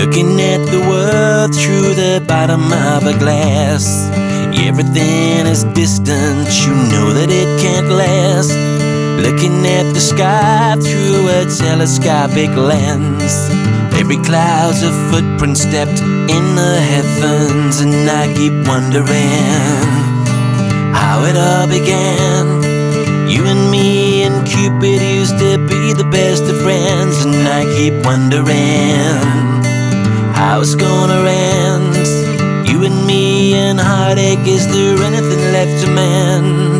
Looking at the world through the bottom of a glass. Everything is distant, you know that it can't last. Looking at the sky through a telescopic lens. Every cloud's a footprint stepped in the heavens, and I keep wondering how it all began. You and me and Cupid used to be the best of friends, and I keep wondering how it's gonna end. You and me and heartache, is there anything left to mend?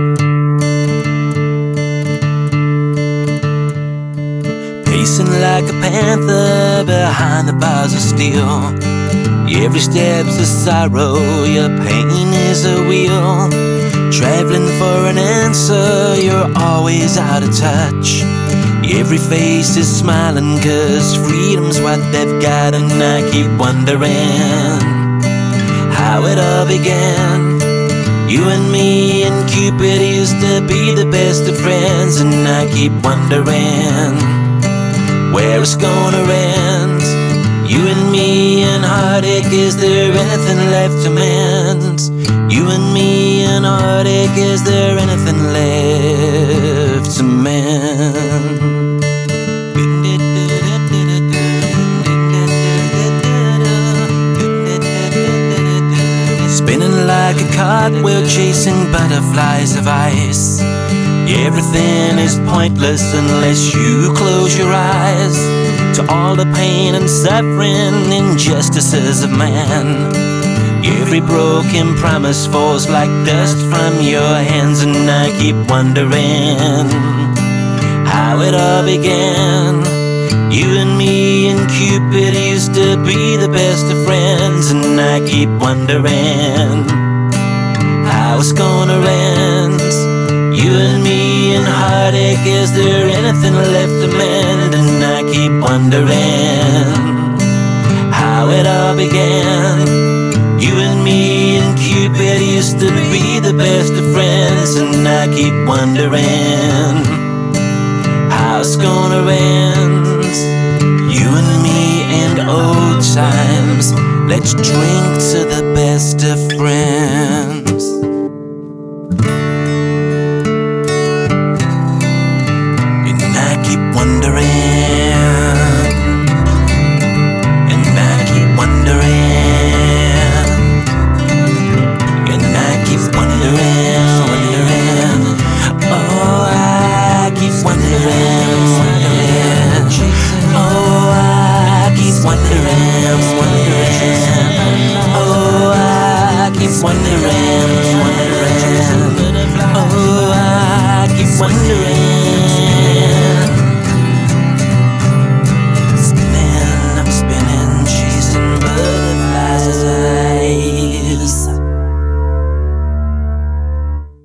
Pacing like a panther behind the bars of steel. Every step's a sorrow, your pain is a wheel. Traveling for an answer, you're always out of touch. Every face is smiling, 'cause freedom's what they've got, and I keep wondering how it all began. You and me and Cupid used to be the best of friends, and I keep wondering where it's gonna end. You and me and heartache, is there anything left to mend? You and me and heartache, is there anything left to mend? Spinning like a cartwheel, chasing butterflies of ice. Everything is pointless unless you close your eyes to all the pain and suffering, injustices of man. Every broken promise falls like dust from your hands, and I keep wondering how it all began. You and me and Cupid used to be the best of friends, and I keep wondering how it's gonna end. You and me and heartache, is there anything left to mend? And I keep wondering how it all began. You and me and Cupid used to be the best of friends, and I keep wondering